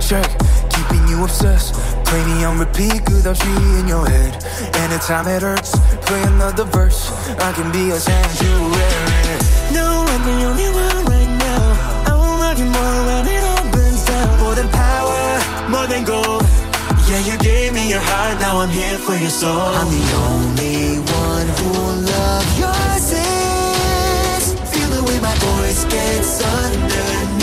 check, keeping you obsessed. Play me on repeat, couldn't she in your head. Anytime it hurts, play another verse. I can be a sanctuary. No, I'm the only one right now. I won't love you more when it all burns down. More than power, more than gold. Yeah, you gave me your heart, now I'm here for your soul. I'm the only one who will love your sins. Feel the way my voice gets underneath.